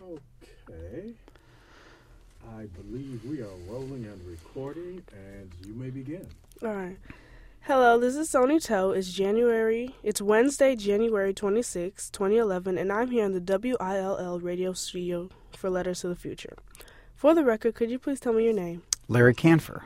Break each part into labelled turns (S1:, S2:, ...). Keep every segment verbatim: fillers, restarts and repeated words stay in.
S1: Okay. I believe we are rolling and recording, and you may begin.
S2: All right. Hello, this is Sony Toe. It's January. It's Wednesday, January twenty-sixth, twenty eleven, and I'm here in the W I L L radio studio for Letters to the Future. For the record, could you please tell me your name?
S3: Larry Canfer.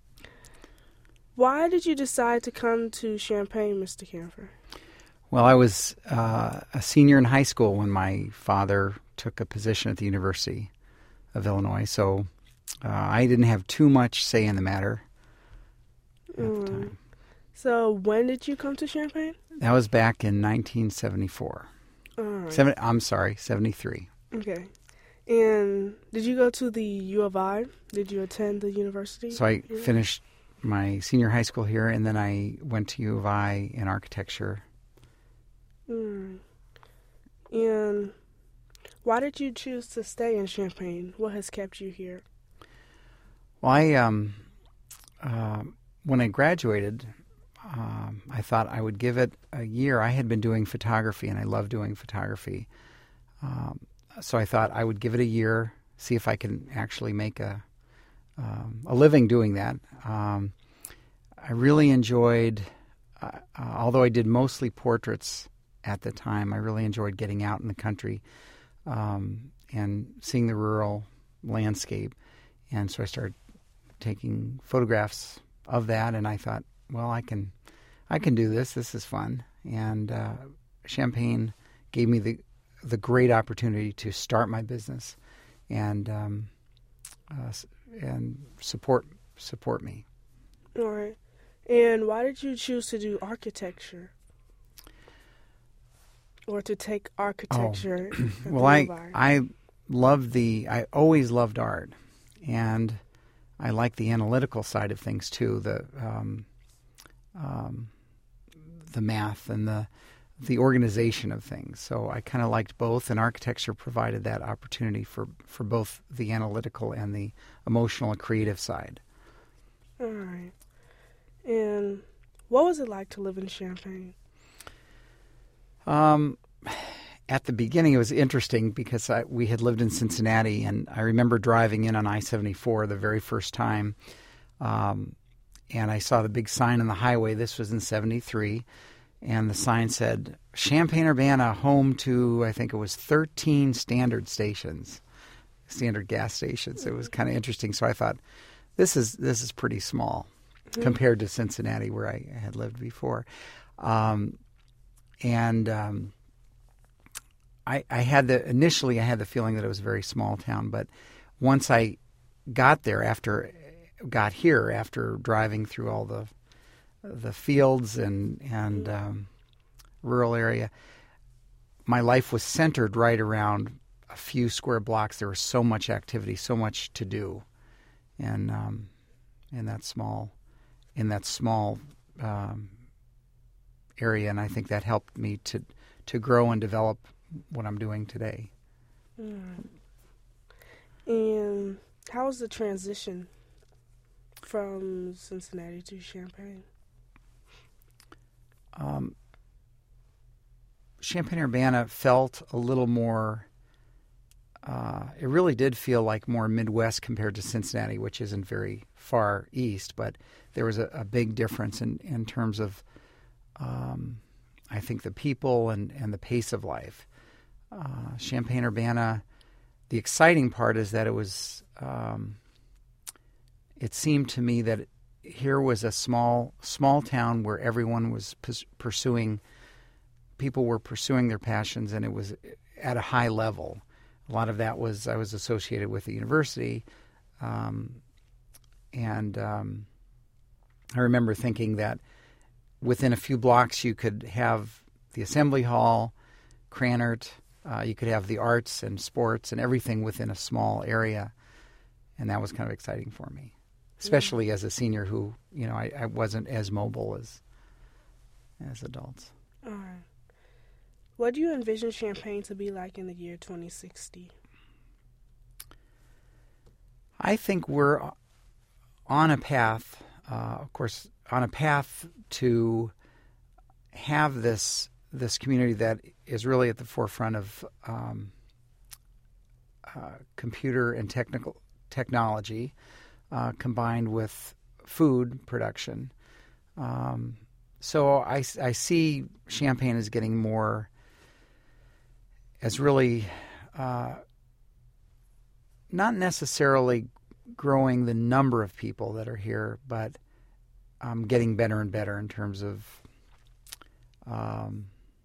S2: Why did you decide to come to Champaign, Mister Canfer?
S3: Well, I was uh, a senior in high school when my father took a position at the University of Illinois, so uh, I didn't have too much say in the matter at
S2: Mm.
S3: the time.
S2: So when did you come to Champaign?
S3: That was back in nineteen seventy-four.
S2: All right.
S3: Seven, I'm sorry, seventy-three.
S2: Okay. And did you go to the U of I? Did you attend the university?
S3: So I
S2: here?
S3: finished my senior high school here, and then I went to U of I in architecture.
S2: Mm. And why did you choose to stay in Champaign? What has kept you here?
S3: Well, I, um, uh, when I graduated, um, I thought I would give it a year. I had been doing photography, and I love doing photography. Um, so I thought I would give it a year, see if I can actually make a um, a living doing that. Um, I really enjoyed, uh, uh, although I did mostly portraits at the time, I really enjoyed getting out in the country um, and seeing the rural landscape. And so I started taking photographs of that, and I thought, well, I can, I can do this. This is fun. And uh, Champaign gave me the the great opportunity to start my business and um, uh, and support support me.
S2: All right. And why did you choose to do architecture? Or to take architecture?
S3: Oh.
S2: at
S3: Well,
S2: the
S3: I
S2: U of I?
S3: I loved the I always loved art, and I like the analytical side of things too. The um, um, the math and the the organization of things. So I kind of liked both, and architecture provided that opportunity for, for both the analytical and the emotional and creative side.
S2: All right. And what was it like to live in Champaign?
S3: Um, at the beginning, it was interesting because I, we had lived in Cincinnati, and I remember driving in on I seventy-four the very first time, um, and I saw the big sign on the highway. This was in seventy-three. And the sign said, Champaign-Urbana, home to, I think it was thirteen standard stations, standard gas stations. It was kind of interesting. So I thought, this is this is pretty small mm-hmm. compared to Cincinnati, where I had lived before. Um, and um, I, I had the, initially I had the feeling that it was a very small town. But once I got there, after, got here, after driving through all the the fields and and um, rural area, my life was centered right around a few square blocks. There was so much activity, so much to do, and um, in that small in that small um, area, and I think that helped me to to grow and develop what I'm doing today.
S2: Mm. And how was the transition from Cincinnati to Champaign?
S3: Um, Champaign-Urbana felt a little more, uh, it really did feel like more Midwest compared to Cincinnati, which isn't very far east, but there was a, a big difference in, in terms of, um, I think, the people and, and the pace of life. Uh, Champaign-Urbana, the exciting part is that it was, um, it seemed to me that it, here was a small small town where everyone was pus- pursuing, people were pursuing their passions, and it was at a high level. A lot of that was, I was associated with the university, um, and um, I remember thinking that within a few blocks you could have the Assembly Hall, Krannert, uh, you could have the arts and sports and everything within a small area, and that was kind of exciting for me. Especially yeah. as a senior who, you know, I, I wasn't as mobile as as adults.
S2: All right. What do you envision Champaign to be like in the year twenty sixty?
S3: I think we're on a path, uh, of course, on a path to have this this community that is really at the forefront of um, uh, computer and technical technology uh, combined with food production. Um, so I, I see Champaign as getting more, as really uh, not necessarily growing the number of people that are here, but um, getting better and better in terms of um,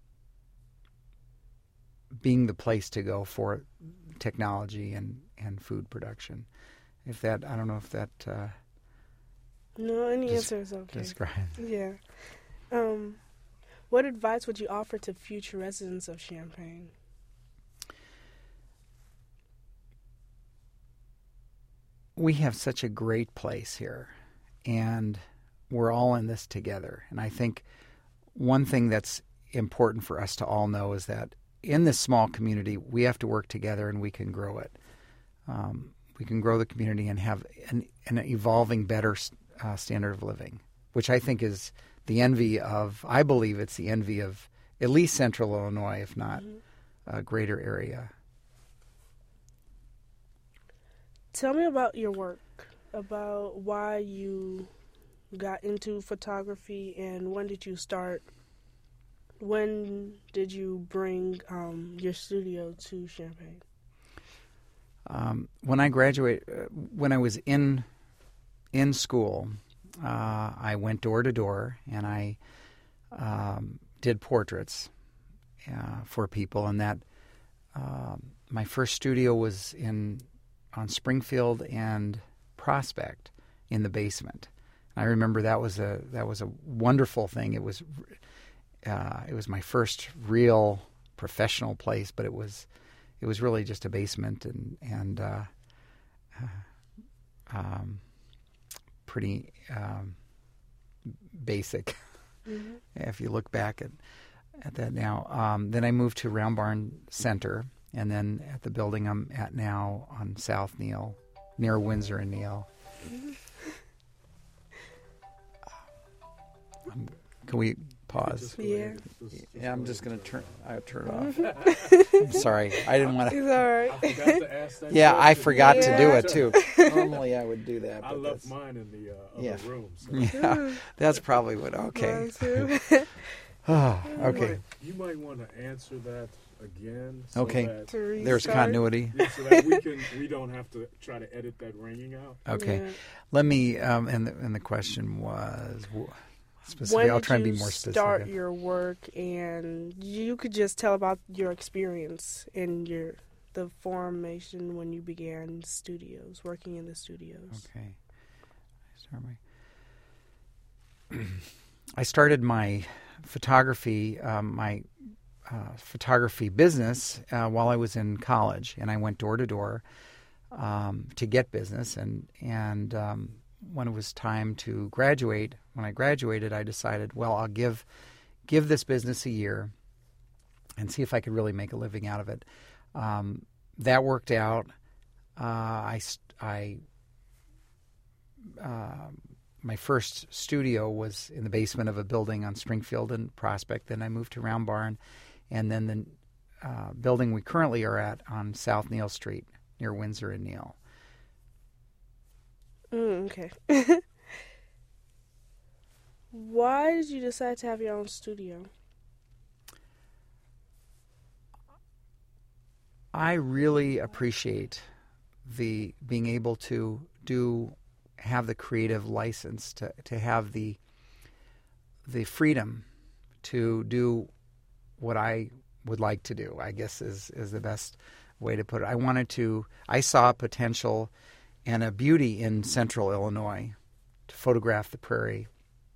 S3: being the place to go for technology and, and food production. If that, I don't know if that uh,
S2: No, any
S3: des-
S2: answer is okay.
S3: describes.
S2: Yeah. Um, what advice would you offer to future residents of Champaign?
S3: We have such a great place here, and we're all in this together. And I think one thing that's important for us to all know is that in this small community, we have to work together and we can grow it. Um, we can grow the community and have an, an evolving, better uh, standard of living, which I think is the envy of, I believe it's the envy of at least central Illinois, if not mm-hmm. a greater area.
S2: Tell me about your work, about why you got into photography and when did you start, when did you bring um, your studio to Champaign?
S3: Um, when I graduated, uh, when I was in in school, uh, I went door to door and I um, did portraits uh, for people, and that um, my first studio was in on Springfield and Prospect in the basement. I remember that was a that was a wonderful thing. It was uh, it was my first real professional place, but it was. It was really just a basement and and uh, um, pretty um, basic. Mm-hmm. If you look back at at that now, um, then I moved to Round Barn Center, and then at the building I'm at now on South Neal, near Windsor and Neal. Mm-hmm. Um, can we pause?
S2: Yeah.
S3: Yeah, I'm just going to turn I turn it off. I'm sorry. I didn't want to.
S2: It's all right.
S1: I forgot to ask that
S3: Yeah,
S1: question.
S3: I forgot
S2: Yeah.
S3: to do it too. Normally I would do that.
S1: I
S3: but
S1: left
S3: that's,
S1: mine in the uh, other
S3: Yeah.
S1: room. So.
S3: Yeah, that's probably what. Okay.
S2: Mine too.
S3: Oh,
S1: You
S3: okay.
S1: might, you might want to answer that again. So
S3: Okay.
S1: That,
S2: To restart.
S3: There's continuity.
S1: yeah, so that we can we don't have to try to edit that ringing out.
S3: Okay.
S2: Yeah.
S3: Let me. Um, and the and the question was wh- specific.
S2: When
S3: I'll
S2: did
S3: try and
S2: you
S3: be more specific.
S2: start your work, and you could just tell about your experience in your the formation when you began studios, working in the studios.
S3: Okay. Start my. I started my photography, um, my uh, photography business uh, while I was in college, and I went door to door um, to get business. And and um, when it was time to graduate, when I graduated, I decided, well, I'll give give this business a year and see if I could really make a living out of it. Um, that worked out. Uh, I I. Uh, My first studio was in the basement of a building on Springfield and Prospect. Then I moved to Round Barn, and then the uh, building we currently are at on South Neal Street near Windsor and Neal.
S2: Mm, okay. Why did you decide to have your own studio?
S3: I really appreciate the being able to do. have the creative license to, to have the the freedom to do what I would like to do, I guess is, is the best way to put it. I wanted to, I saw a potential and a beauty in central Illinois to photograph the prairie.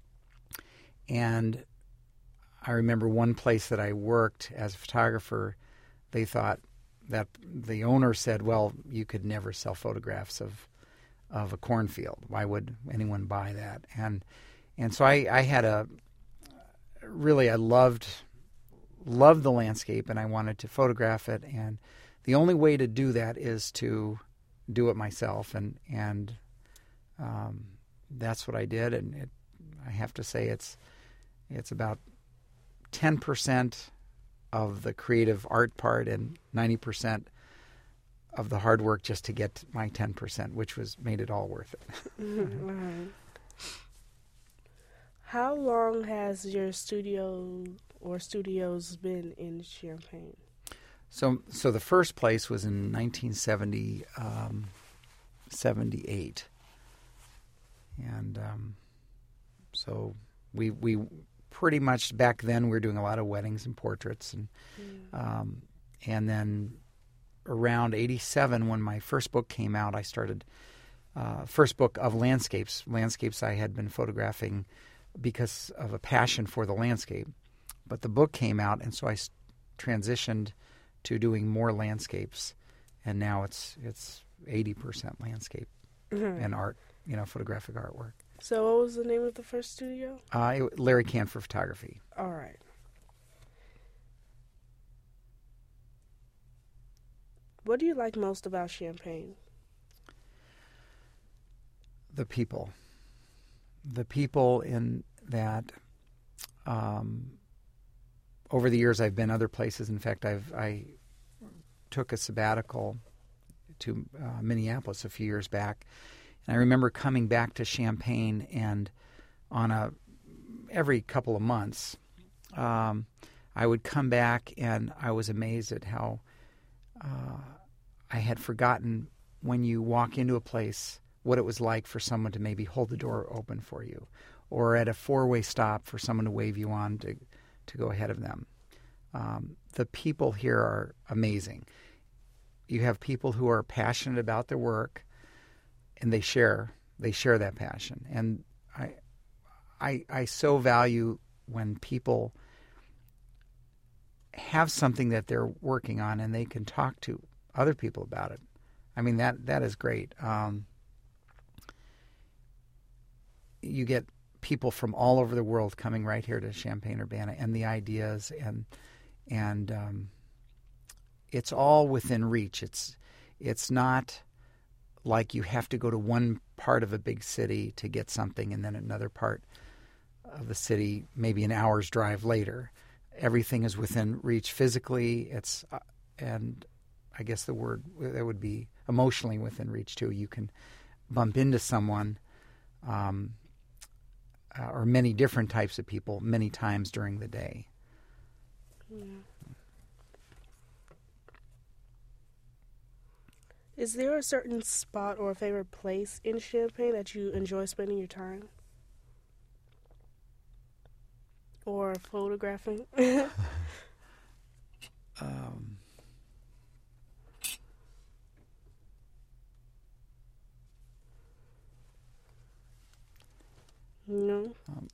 S3: And I remember one place that I worked as a photographer, they thought that the owner said, well, you could never sell photographs of of a cornfield. Why would anyone buy that? And and so I, I had a really I loved loved the landscape, and I wanted to photograph it. And the only way to do that is to do it myself, and and um, that's what I did. And it, I have to say it's it's about ten percent of the creative art part and ninety percent of the hard work just to get my ten percent, which was made it all worth it.
S2: Right. How long has your studio or studios been in Champaign?
S3: So, so the first place was in nineteen seventy, um, seventy-eight, and um, so we we pretty much back then we were doing a lot of weddings and portraits, and mm. um, and then around eighty-seven when my first book came out, I started uh, first book of landscapes, landscapes I had been photographing because of a passion for the landscape, but the book came out, and so I s- transitioned to doing more landscapes, and now it's it's eighty percent landscape mm-hmm. and art, you know, photographic artwork.
S2: So what was the name of the first studio?
S3: Uh, it, Larry Canfor Photography.
S2: All right. What do you like most about Champaign?
S3: The people. The people in that um, over the years I've been other places. In fact, I've I took a sabbatical to uh, Minneapolis a few years back, and I remember coming back to Champaign, and on a every couple of months, um, I would come back, and I was amazed at how uh, I had forgotten when you walk into a place what it was like for someone to maybe hold the door open for you, or at a four-way stop for someone to wave you on to to go ahead of them. Um, the people here are amazing. You have people who are passionate about their work, and they share they share that passion. And I I I so value when people have something that they're working on and they can talk to other people about it. I mean, that that is great. Um, you get people from all over the world coming right here to Champaign-Urbana, and the ideas, and and um, it's all within reach. It's it's not like you have to go to one part of a big city to get something, and then another part of the city maybe an hour's drive later. Everything is within reach physically. It's uh, and I guess the word that would be emotionally within reach too. You can bump into someone. Um, Uh, or many different types of people many times during the day.
S2: Yeah. Is there a certain spot or a favorite place in Champaign that you enjoy spending your time? Or photographing?
S3: um,
S2: No.
S3: Um,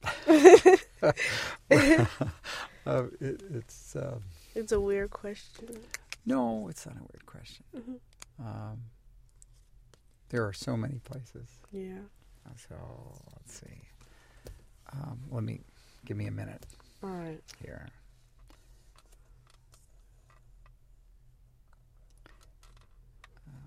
S3: uh, it, it's um,
S2: it's a weird question.
S3: No, it's not a weird question.
S2: Mm-hmm.
S3: Um, there are so many places.
S2: Yeah.
S3: So let's see. Um, let me give me a minute.
S2: All right.
S3: Here. Uh,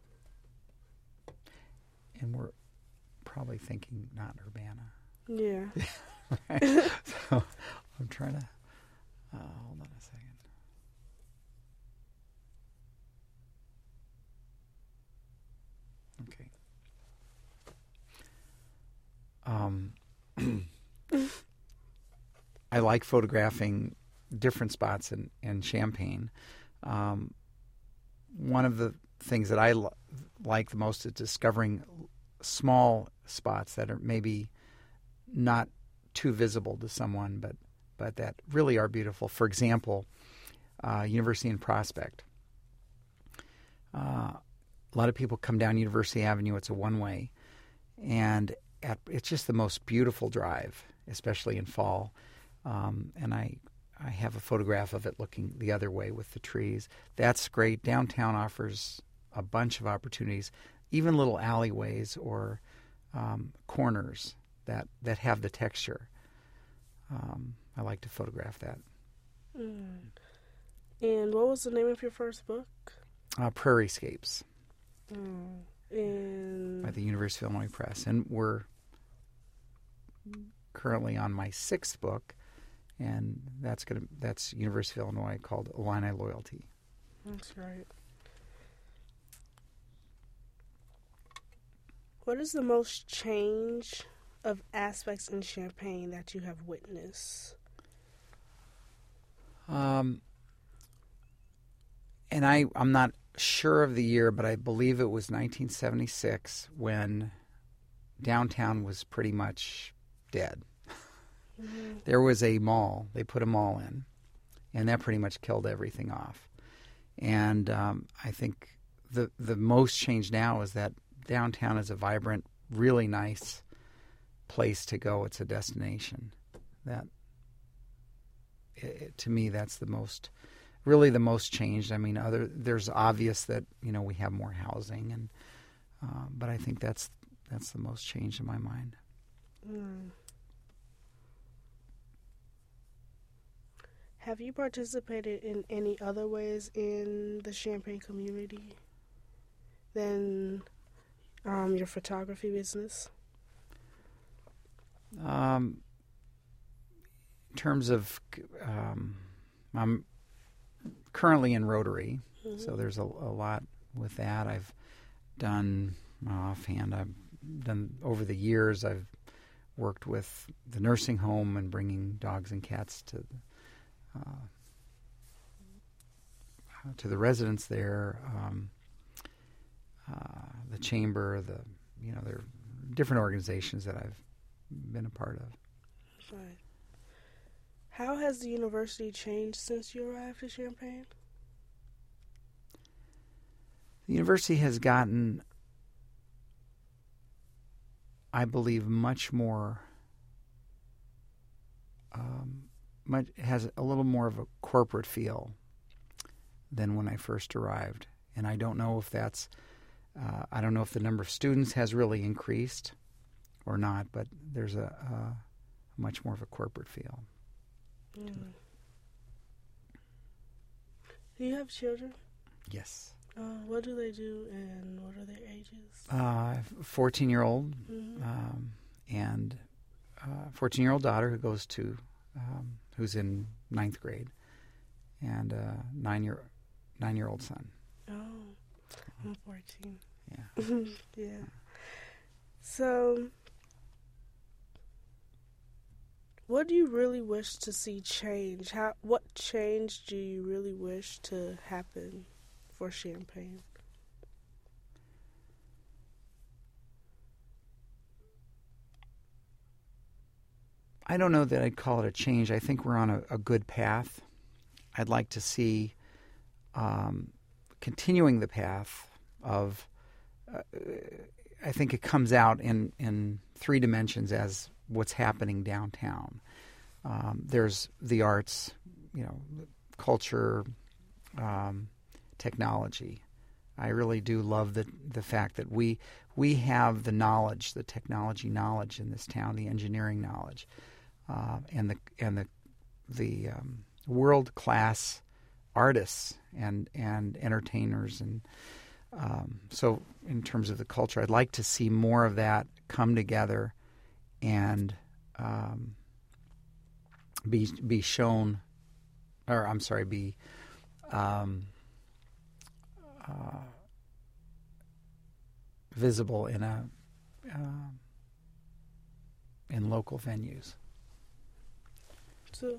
S3: and we're probably thinking not Urbana.
S2: Yeah.
S3: Right? So I'm trying to uh, hold on a second. Okay. Um, I like photographing different spots in, in Champaign. Um, one of the things that I lo- like the most is discovering small spots that are maybe not too visible to someone, but but that really are beautiful. For example, uh, University and Prospect. Uh, a lot of people come down University Avenue. It's a one-way, and at, it's just the most beautiful drive, especially in fall. Um, and I I have a photograph of it looking the other way with the trees. That's great. Downtown offers a bunch of opportunities, even little alleyways or um, corners that, that have the texture. Um, I like to photograph that.
S2: Mm. And what was the name of your first book?
S3: Uh, Prairiescapes.
S2: Mm. And...
S3: by the University of Illinois Press. And we're currently on my sixth book, and that's gonna that's University of Illinois, called Illini Loyalty.
S2: That's right. What is the most change of aspects in Champaign that you have witnessed?
S3: Um, and I, I'm not sure of the year, but I believe it was nineteen seventy-six when downtown was pretty much dead. Mm-hmm. There was a mall. They put a mall in, and that pretty much killed everything off. And um, I think the the most change now is that downtown is a vibrant, really nice place to go. It's a destination. That, it, to me, that's the most, really the most changed. I mean, other there's obvious that, you know, we have more housing, and uh, but I think that's that's the most change in my mind.
S2: Mm. Have you participated in any other ways in the Champaign community than um, your photography business?
S3: Um, in terms of, um, I'm currently in Rotary, mm-hmm. so there's a, a lot with that. I've done, offhand, I've done, over the years, I've worked with the nursing home and bringing dogs and cats to uh, to the residents there, um, uh, the chamber, the, you know, there are different organizations that I've been a part of.
S2: Right. How has the university changed since you arrived at Champaign?
S3: The university has gotten, I believe, much more, um, much, has a little more of a corporate feel than when I first arrived. And I don't know if that's, uh, I don't know if the number of students has really increased or not, but there's a, a much more of a corporate feel. Mm. to it.
S2: Do you have children?
S3: Yes.
S2: Uh, what do they do, and what are their ages?
S3: Uh, fourteen-year-old
S2: Mm-hmm.
S3: um, and uh, fourteen-year-old daughter who goes to, um, who's in ninth grade, and a nine-year nine-year-old son.
S2: Oh, I'm fourteen.
S3: Yeah.
S2: Yeah. So, what do you really wish to see change? How? What change do you really wish to happen for Champaign?
S3: I don't know that I'd call it a change. I think we're on a, a good path. I'd like to see um, continuing the path of, uh, I think it comes out in, in three dimensions as what's happening downtown. Um, there's the arts, you know, culture, um, technology. I really do love the the fact that we we have the knowledge, the technology knowledge in this town, the engineering knowledge, uh, and the and the the um, world class artists and and entertainers, and um, so in terms of the culture, I'd like to see more of that come together and um, be be shown, or I'm sorry, be um, uh, visible in a uh, in local venues.
S2: So,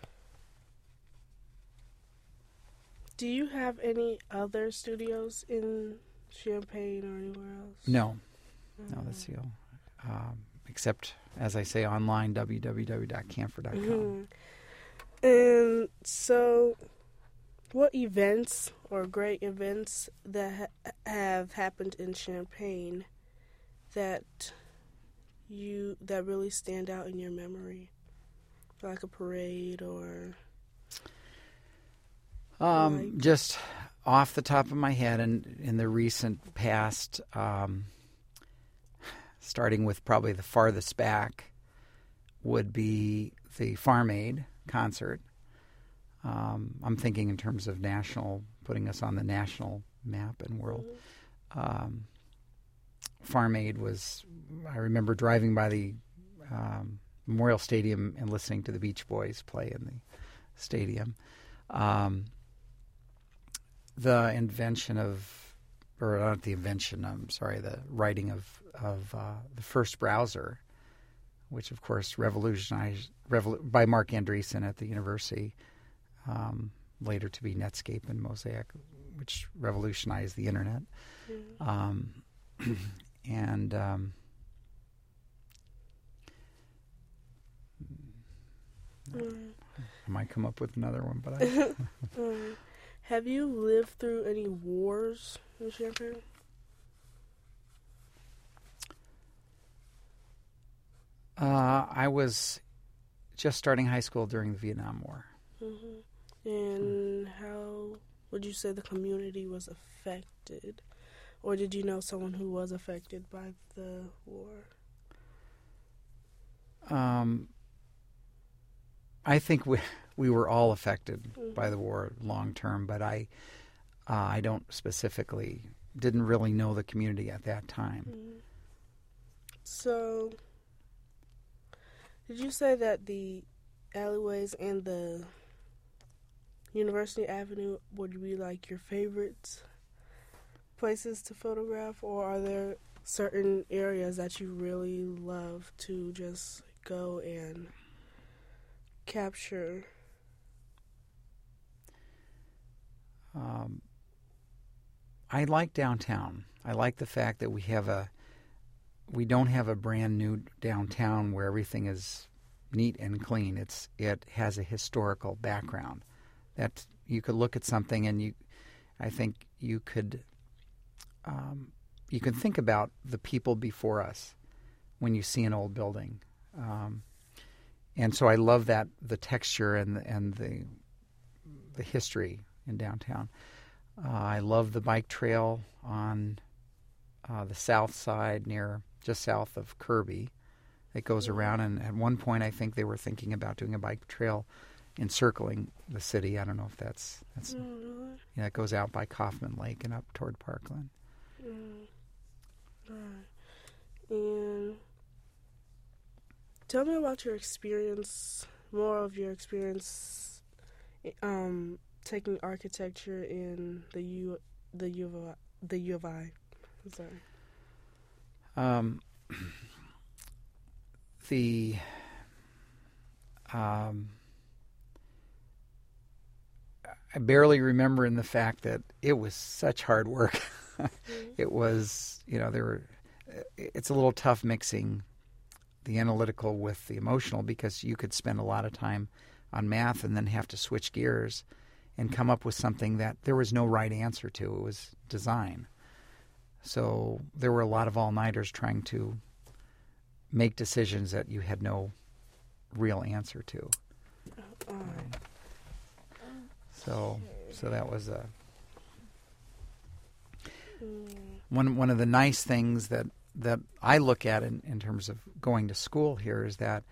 S2: do you have any other studios in Champaign or anywhere else?
S3: No,
S2: Mm.
S3: no, that's the um, except, as I say, online, w w w dot camphor dot com.
S2: Mm-hmm. And so, what events or great events that ha- have happened in Champaign that you that really stand out in your memory, like a parade or?
S3: Um,
S2: like...
S3: Just off the top of my head, and in the recent past, um, starting with probably the farthest back, would be the Farm Aid concert. Um, I'm thinking in terms of national, putting us on the national map and world. Mm-hmm. Um, Farm Aid was, I remember driving by the um, Memorial Stadium and listening to the Beach Boys play in the stadium. Um, the invention of, or not the invention, I'm sorry, the writing of, of uh, the first browser, which of course revolutionized, revol- by Mark Andreessen at the university, um, later to be Netscape and Mosaic, which revolutionized the internet.
S2: Mm-hmm.
S3: Um, and um,
S2: Mm.
S3: I might come up with another one, but I...
S2: um, have you lived through any wars in Champaign?
S3: Uh, I was just starting high school during the Vietnam War.
S2: Mm-hmm. And how would you say the community was affected? Or did you know someone who was affected by the war?
S3: Um, I think we we were all affected
S2: mm-hmm.
S3: by the war long term, but I uh, I don't specifically didn't really know the community at that time.
S2: Mm-hmm. So, did you say that the alleyways and the University Avenue would be like your favorite places to photograph, or are there certain areas that you really love to just go and capture?
S3: Um, I like downtown. I like the fact that we have a we don't have a brand new downtown where everything is neat and clean. It's it has a historical background that you could look at something and you, I think you could um, you can think about the people before us when you see an old building. Um, And so I love that, the texture and the, and the the history in downtown. Uh, I love the bike trail on uh, the south side, near just south of Kirby, that goes around. And at one point, I think they were thinking about doing a bike trail encircling the city. I don't know if that's that's
S2: Mm-hmm.
S3: yeah, it goes out by Kaufman Lake and up toward Parkland.
S2: Mm. Right. And tell me about your experience, more of your experience, um, taking architecture in the U, the U of I, the U of I. I'm sorry.
S3: Um, the um, I barely remember in the fact that it was such hard work.
S2: Mm-hmm.
S3: It was, you know, there were. It's a little tough mixing the analytical with the emotional, because you could spend a lot of time on math and then have to switch gears and come up with something that there was no right answer to. It was design. So there were a lot of all-nighters trying to make decisions that you had no real answer to.
S2: All right.
S3: So so that was a
S2: Mm.
S3: one one of the nice things that that I look at in, in terms of going to school here is that,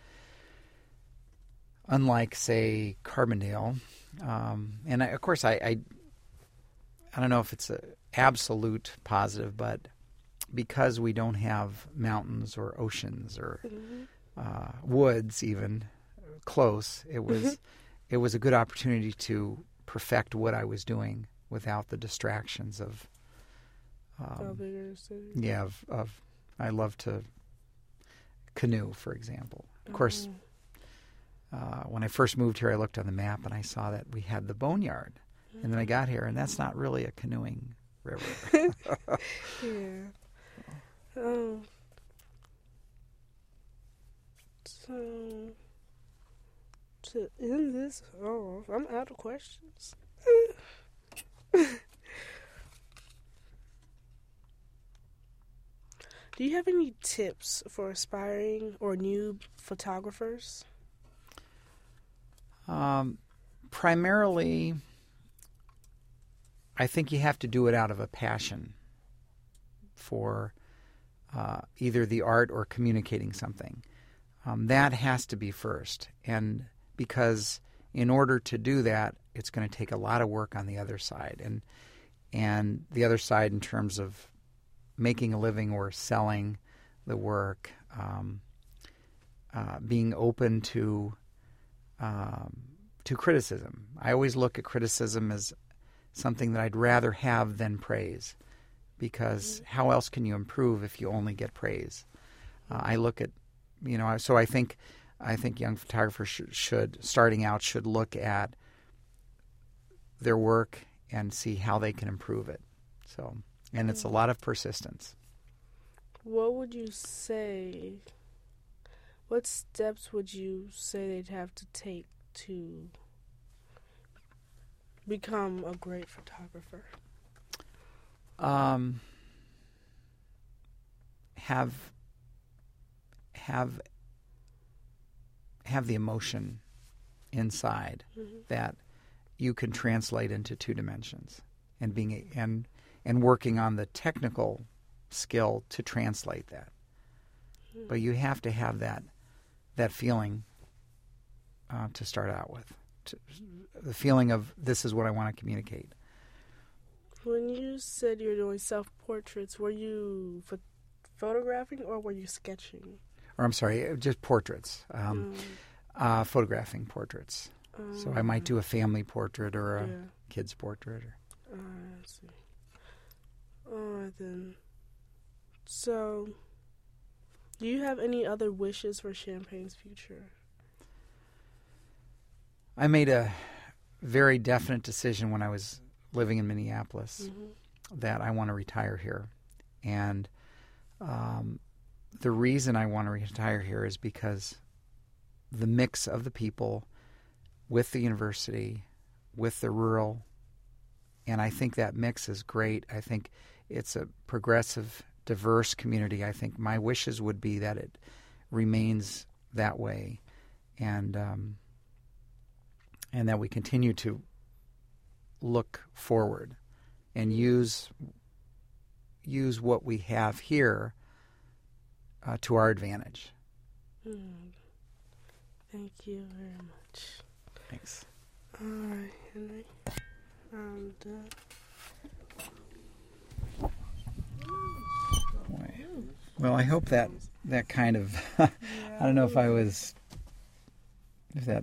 S3: unlike, say, Carbondale, um, and I, of course I, I I don't know if it's an absolute positive, but because we don't have mountains or oceans or
S2: Mm-hmm.
S3: uh, woods even close, it was it was a good opportunity to perfect what I was doing without the distractions of um,
S2: bigger city.
S3: yeah of, of I love to canoe, for example. Of course, uh, when I first moved here, I looked on the map and I saw that we had the Boneyard. And then I got here, and that's not really a canoeing river.
S2: Yeah. Um. So, to end this off, I'm out of questions. Do you have any tips for aspiring or new photographers?
S3: Um, primarily, I think you have to do it out of a passion for uh, either the art or communicating something. Um, that has to be first. And because in order to do that, it's going to take a lot of work on the other side. And and the other side in terms of making a living or selling the work, um, uh, being open to um, to criticism. I always look at criticism as something that I'd rather have than praise, because how else can you improve if you only get praise? Uh, I look at, you know, so I think I think young photographers should, should, starting out, should look at their work and see how they can improve it. So, and it's a lot of persistence.
S2: What would you say, what steps would you say they'd have to take to become a great photographer?
S3: Um, have have have the emotion inside mm-hmm. that you can translate into two dimensions, and being and and working on the technical skill to translate that. Mm-hmm. But you have to have that that feeling uh, to start out with, to, the feeling of this is what I want to communicate.
S2: When you said you were doing self-portraits, were you ph- photographing or were you sketching?
S3: Or I'm sorry, just portraits, um, mm. uh, photographing portraits. Um, so I might do a family portrait or a yeah. kid's portrait. Or...
S2: Uh, I see. All right, then. So, do you have any other wishes for Champaign's future?
S3: I made a very definite decision when I was living in Minneapolis mm-hmm. that I want to retire here. And um, the reason I want to retire here is because the mix of the people with the university, with the rural, and I think that mix is great. I think it's a progressive, diverse community. I think my wishes would be that it remains that way, and um, and that we continue to look forward and use use what we have here uh, to our advantage.
S2: Mm. Thank you very much.
S3: Thanks.
S2: All right, Henry. I'm done.
S3: Well, I hope that that kind of, I don't know if I was, if that